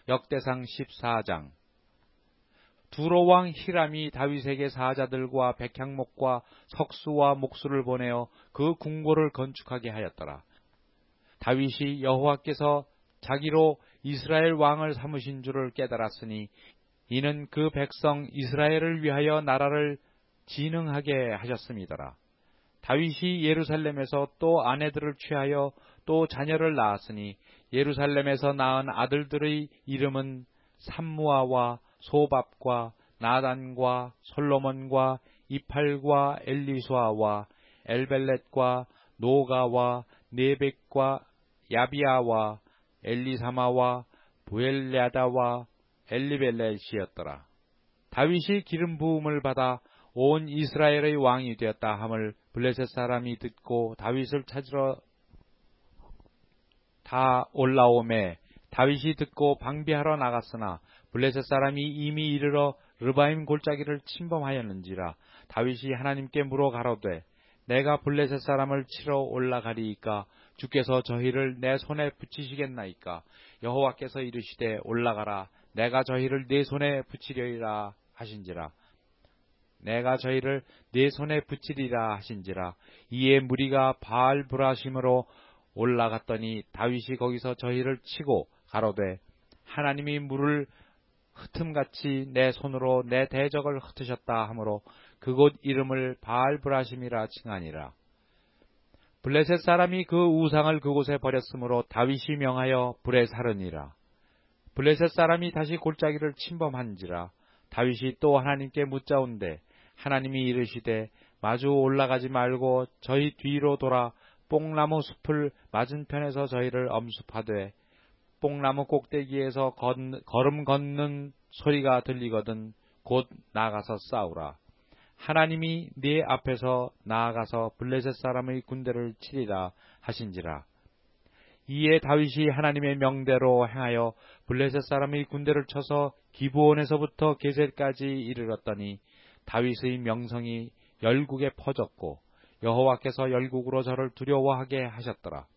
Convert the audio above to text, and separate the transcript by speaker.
Speaker 1: 역대상 14장. 두로왕 히람이 다윗에게 사자들과 백향목과 석수와 목수를 보내어 그 궁궐을 건축하게 하였더라. 다윗이 여호와께서 자기로 이스라엘 왕을 삼으신 줄을 깨달았으니 이는 그 백성 이스라엘을 위하여 나라를 진흥하게 하셨음이더라. 다윗이 예루살렘에서 또 아내들을 취하여 또 자녀를 낳았으니 예루살렘에서 낳은 아들들의 이름은 삼무아와 소밥과 나단과 솔로몬과 이팔과 엘리수아와 엘벨렛과 노가와 네벡과 야비아와 엘리사마와 부엘랴다와 엘리벨렛이었더라. 다윗이 기름 부음을 받아 온 이스라엘의 왕이 되었다 함을 블레셋 사람이 듣고 다윗을 찾으러 다 올라오매 다윗이 듣고 방비하러 나갔으나 블레셋 사람이 이미 이르러 르바임 골짜기를 침범하였는지라. 다윗이 하나님께 물어 가로되 내가 블레셋 사람을 치러 올라가리이까 주께서 저희를 내 손에 붙이시겠나이까. 여호와께서 이르시되 올라가라. 내가 저희를 네 손에 붙이리라 하신지라. 내가 저희를 네 손에 붙이리라 하신지라. 이에 무리가 바알브라심으로 올라갔더니 다윗이 거기서 저희를 치고 가로되 하나님이 물을 흩음같이 내 손으로 내 대적을 흩으셨다 하므로 그곳 이름을 바알브라심이라 칭하니라. 블레셋 사람이 그 우상을 그곳에 버렸으므로 다윗이 명하여 불에 사르니라. 블레셋 사람이 다시 골짜기를 침범한지라. 다윗이 또 하나님께 묻자온대 하나님이 이르시되 마주 올라가지 말고 저희 뒤로 돌아 뽕나무 숲을 맞은편에서 저희를 엄습하되 뽕나무 꼭대기에서 걸음 걷는 소리가 들리거든 곧 나가서 싸우라. 하나님이 네 앞에서 나아가서 블레셋 사람의 군대를 치리라 하신지라. 이에 다윗이 하나님의 명대로 행하여 블레셋 사람의 군대를 쳐서 기브온에서부터 게셀까지 이르렀더니 다윗의 명성이 열국에 퍼졌고 여호와께서 열국으로 저를 두려워하게 하셨더라.